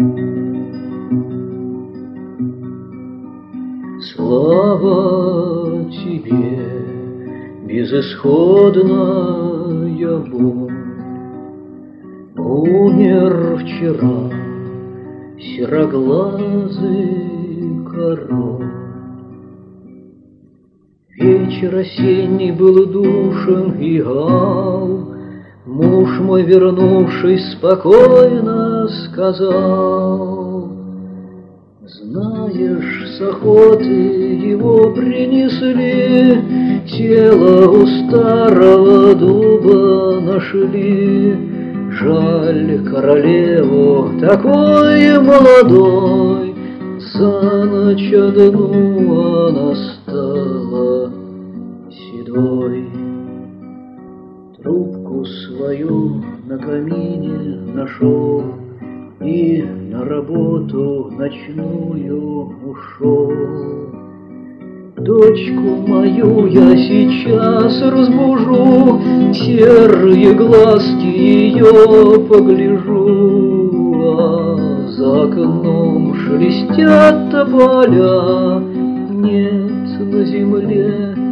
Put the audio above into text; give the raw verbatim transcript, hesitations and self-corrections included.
Слава тебе, безысходная боль. Умер вчера сероглазый король. Вечер осенний был душен и гал. Муж мой, вернувшись, спокойно сказал: знаешь, с охоты его принесли, тело у старого дуба нашли. Жаль королеву такой молодой, за ночь одну она стала седой. Трубку свою на камине нашел и на работу ночную ушел. Дочку мою я сейчас разбужу, серые глазки ее погляжу, а за окном шелестят тополя, нет на земле